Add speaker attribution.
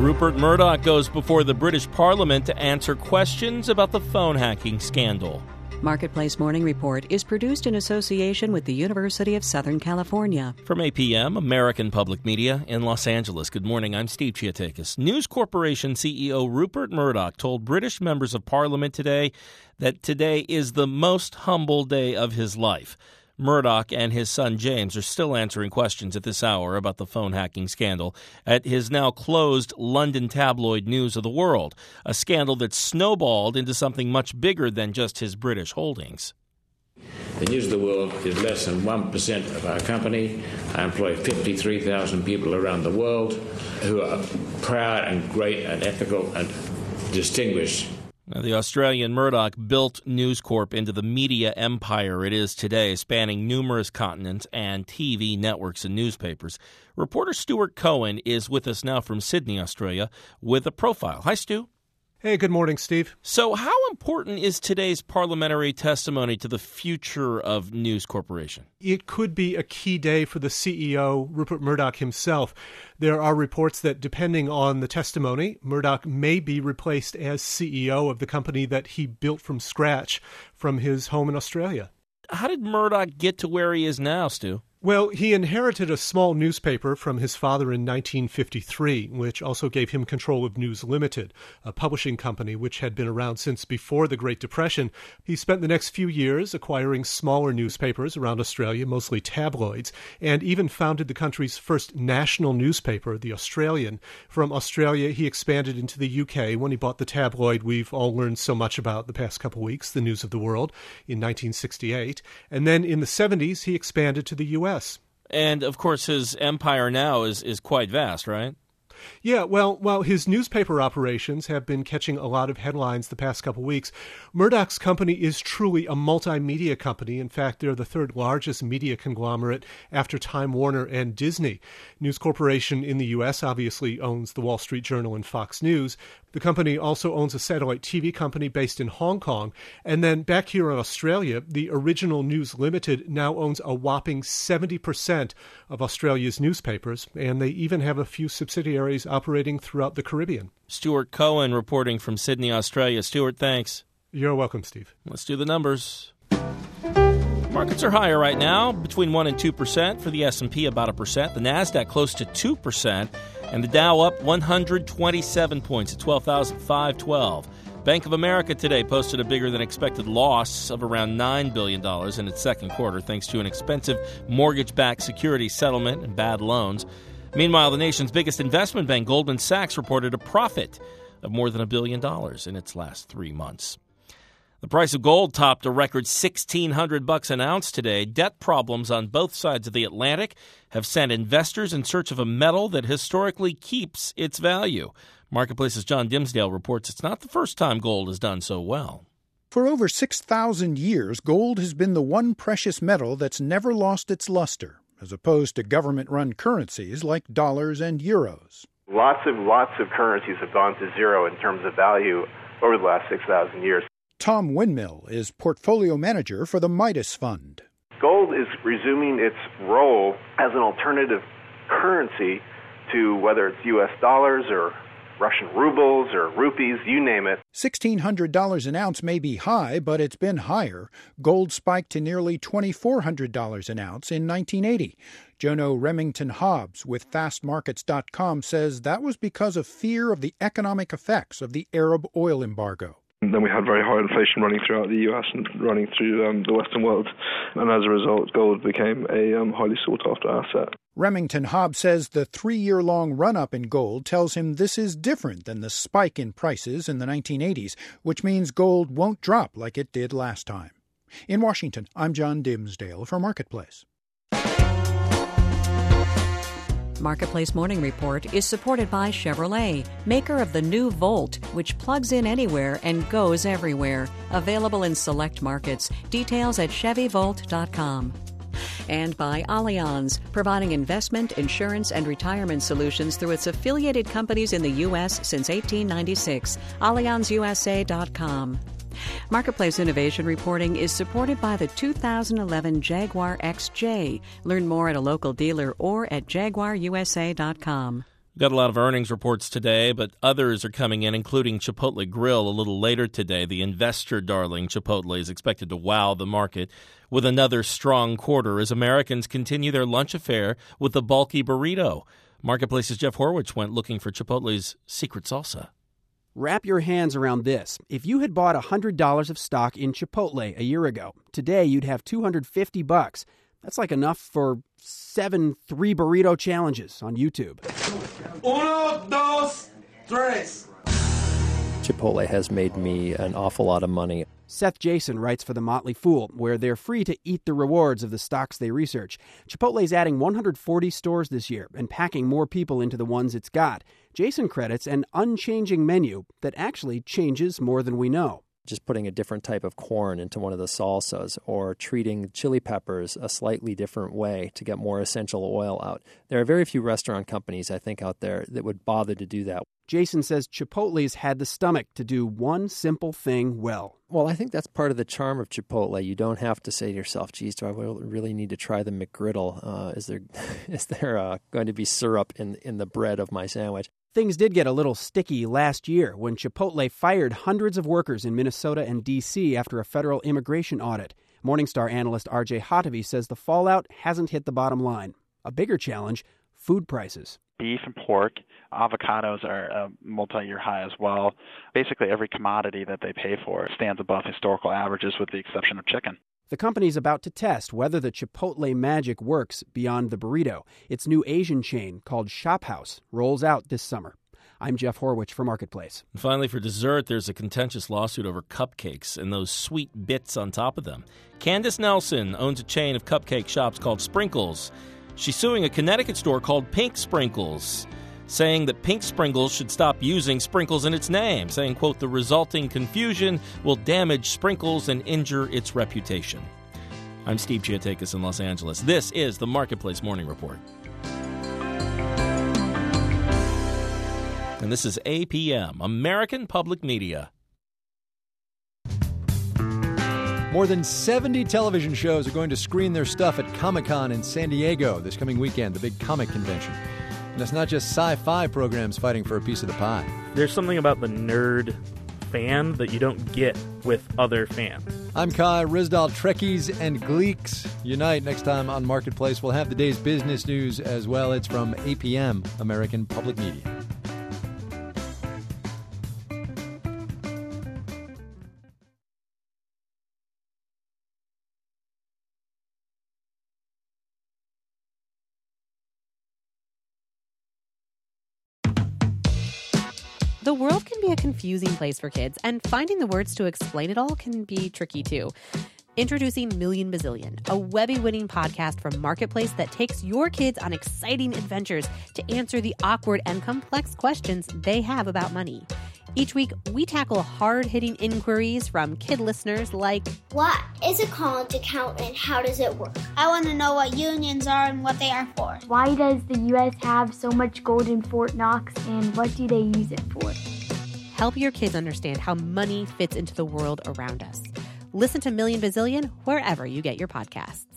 Speaker 1: Rupert Murdoch goes before the British Parliament to answer questions about the phone hacking scandal.
Speaker 2: Marketplace Morning Report is produced in association with the University of Southern California.
Speaker 1: From APM, American Public Media in Los Angeles. Good morning, I'm Steve Chiatakis. News Corporation CEO Rupert Murdoch told British members of Parliament today that today is the most humble day of his life. Murdoch and his son James are still answering questions at this hour about the phone hacking scandal at his now closed London tabloid News of the World, a scandal that snowballed into something much bigger than just his British holdings.
Speaker 3: The News of the World is less than 1% of our company. I employ 53,000 people around the world who are proud and great and ethical and distinguished.
Speaker 1: Now, the Australian Murdoch built News Corp into the media empire it is today, spanning numerous continents and TV networks and newspapers. Reporter Stuart Cohen is with us now from Sydney, Australia, with a profile. Hi, Stu.
Speaker 4: Hey, good morning, Steve.
Speaker 1: So how important is today's parliamentary testimony to the future of News Corporation?
Speaker 4: It could be a key day for the CEO, Rupert Murdoch himself. There are reports that, depending on the testimony, Murdoch may be replaced as CEO of the company that he built from scratch from his home in Australia.
Speaker 1: How did Murdoch get to where he is now, Stu?
Speaker 4: Well, he inherited a small newspaper from his father in 1953, which also gave him control of News Limited, a publishing company which had been around since before the Great Depression. He spent the next few years acquiring smaller newspapers around Australia, mostly tabloids, and even founded the country's first national newspaper, The Australian. From Australia, he expanded into the UK when he bought the tabloid we've all learned so much about the past couple weeks, The News of the World, in 1968. And then in the 70s, he expanded to the US.
Speaker 1: And, of course, his empire now is quite vast, right?
Speaker 4: Yeah, well, while his newspaper operations have been catching a lot of headlines the past couple weeks, Murdoch's company is truly a multimedia company. In fact, they're the third largest media conglomerate after Time Warner and Disney. News Corporation in the U.S. obviously owns the Wall Street Journal and Fox News. The company also owns a satellite TV company based in Hong Kong. And then back here in Australia, the original News Limited now owns a whopping 70% of Australia's newspapers, and they even have a few subsidiaries operating throughout the Caribbean.
Speaker 1: Stuart Cohen reporting from Sydney, Australia. Stuart, thanks.
Speaker 4: You're welcome, Steve.
Speaker 1: Let's do the numbers. Markets are higher right now, between 1% and 2%. For the S&P, about 1%. The NASDAQ close to 2%. And the Dow up 127 points at 12,512. Bank of America today posted a bigger-than-expected loss of around $9 billion in its second quarter, thanks to an expensive mortgage-backed security settlement and bad loans. Meanwhile, the nation's biggest investment bank, Goldman Sachs, reported a profit of more than $1 billion in its last 3 months. The price of gold topped a record $1,600 an ounce today. Debt problems on both sides of the Atlantic have sent investors in search of a metal that historically keeps its value. Marketplace's John Dimsdale reports it's not the first time gold has done so well.
Speaker 5: For over 6,000 years, gold has been the one precious metal that's never lost its luster, as opposed to government-run currencies like dollars and euros.
Speaker 6: Lots of currencies have gone to zero in terms of value over the last 6,000 years.
Speaker 5: Tom Windmill is portfolio manager for the Midas Fund.
Speaker 6: Gold is resuming its role as an alternative currency to whether it's U.S. dollars or Russian rubles or rupees, you name it.
Speaker 5: $1,600 an ounce may be high, but it's been higher. Gold spiked to nearly $2,400 an ounce in 1980. Jono Remington Hobbs with FastMarkets.com says that was because of fear of the economic effects of the Arab oil embargo.
Speaker 7: Then we had very high inflation running throughout the US and running through the Western world. And as a result, gold became a highly sought-after asset.
Speaker 5: Remington Hobbs says the 3-year-long run-up in gold tells him this is different than the spike in prices in the 1980s, which means gold won't drop like it did last time. In Washington, I'm John Dimsdale for Marketplace.
Speaker 2: Marketplace Morning Report is supported by Chevrolet, maker of the new Volt, which plugs in anywhere and goes everywhere. Available in select markets. Details at ChevyVolt.com. And by Allianz, providing investment, insurance, and retirement solutions through its affiliated companies in the U.S. since 1896. AllianzUSA.com. Marketplace Innovation Reporting is supported by the 2011 Jaguar XJ. Learn more at a local dealer or at JaguarUSA.com.
Speaker 1: We've got a lot of earnings reports today, but others are coming in, including Chipotle Grill a little later today. The investor darling Chipotle is expected to wow the market with another strong quarter as Americans continue their lunch affair with the bulky burrito. Marketplace's Jeff Horwich went looking for Chipotle's secret salsa.
Speaker 8: Wrap your hands around this. If you had bought $100 of stock in Chipotle a year ago, today you'd have $250. That's like enough for 7 3-burrito challenges on YouTube.
Speaker 9: 1, 2, 3.
Speaker 10: Chipotle has made me an awful lot of money.
Speaker 8: Seth Jason writes for The Motley Fool, where they're free to eat the rewards of the stocks they research. Chipotle's adding 140 stores this year and packing more people into the ones it's got. Jason credits an unchanging menu that actually changes more than we know.
Speaker 10: Just putting a different type of corn into one of the salsas or treating chili peppers a slightly different way to get more essential oil out. There are very few restaurant companies, I think, out there that would bother to do that.
Speaker 8: Jason says Chipotle's had the stomach to do one simple thing well.
Speaker 10: Well, I think that's part of the charm of Chipotle. You don't have to say to yourself, geez, do I really need to try the McGriddle? Is there going to be syrup in the bread of my sandwich?
Speaker 8: Things did get a little sticky last year when Chipotle fired hundreds of workers in Minnesota and D.C. after a federal immigration audit. Morningstar analyst R.J. Hottovy says the fallout hasn't hit the bottom line. A bigger challenge, food prices.
Speaker 11: Beef and pork, avocados are a multi-year high as well. Basically every commodity that they pay for stands above historical averages with the exception of chicken.
Speaker 8: The company's about to test whether the Chipotle magic works beyond the burrito. Its new Asian chain, called Shop House, rolls out this summer. I'm Jeff Horwich for Marketplace.
Speaker 1: And finally, for dessert, there's a contentious lawsuit over cupcakes and those sweet bits on top of them. Candace Nelson owns a chain of cupcake shops called Sprinkles. She's suing a Connecticut store called Pink Sprinkles, saying that Pink Sprinkles should stop using sprinkles in its name, saying, quote, the resulting confusion will damage Sprinkles and injure its reputation. I'm Steve Giatakis in Los Angeles. This is the Marketplace Morning Report. And this is APM, American Public Media.
Speaker 12: More than 70 television shows are going to screen their stuff at Comic-Con in San Diego this coming weekend, the big comic convention. And it's not just sci-fi programs fighting for a piece of the pie.
Speaker 13: There's something about the nerd fan that you don't get with other fans.
Speaker 12: I'm Kai Ryssdal. Trekkies and Gleeks unite next time on Marketplace. We'll have the day's business news as well. It's from APM, American Public Media.
Speaker 14: The world can be a confusing place for kids, and finding the words to explain it all can be tricky too. Introducing Million Bazillion, a Webby-winning podcast from Marketplace that takes your kids on exciting adventures to answer the awkward and complex questions they have about money. Each week, we tackle hard-hitting inquiries from kid listeners like,
Speaker 15: what is a college account and how does it work? I want to know what unions are and what they are for.
Speaker 16: Why does the U.S. have so much gold in Fort Knox and what do they use it for?
Speaker 14: Help your kids understand how money fits into the world around us. Listen to Million Bazillion wherever you get your podcasts.